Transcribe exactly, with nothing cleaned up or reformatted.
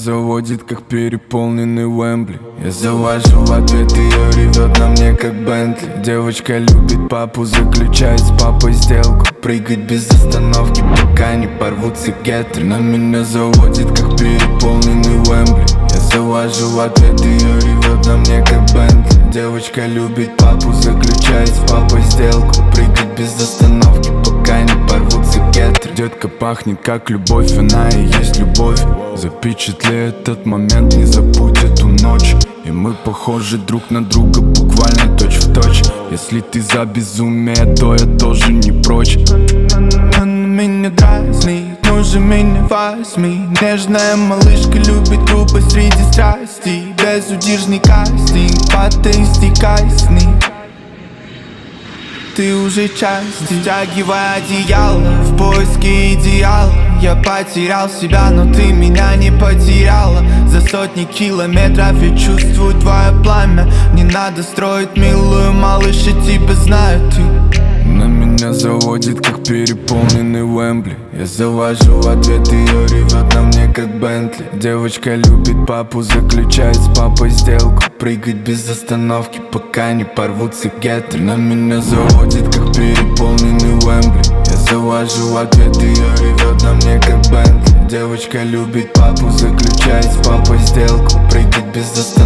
заводит, как переполненный Уэмбли. Я завожу в ответ, ее ревет на мне, как Бентли. Девочка любит папу, заключает с папой сделку. Прыгать без остановки, пока не порвутся гетры. На меня заводит, как переполненный Уэмбли. Я завожу в ответ, ее ревет на мне, как Бентли. Девочка любит папу, заключает с папой сделку. Прыгать без остановки, пока не порвутся гетры. Детка пахнет, как любовь, она и есть любовь. Запечатли этот момент, не забудь эту ночь. И мы похожи друг на друга, буквально точь в точь. Если ты за безумие, то я тоже не прочь. Она меня дразнит, ну же меня возьми. Нежная малышка любит грубость среди страстей. Безудержный кастинг, потестикай с ней. Ты уже часть, стягивай одеяло в поиске идеала. Я потерял себя, но ты меня не потеряла. За сотни километров я чувствую твое пламя. Не надо строить милую, малыш, я тебя знаю, ты. На меня заводит, как переполненный Уэмбли. Я завожу в ответ, ее ревет на мне, как Бентли. Девочка любит папу, заключает с папой сделку. Прыгать без остановки, пока не порвутся гетры. На меня заводит, как переполненный Уэмбли. Я завожу в ответ, ее ревет на мне, как Бентли. Девочка любит папу, заключает с папой сделку. Прыгать без остановки.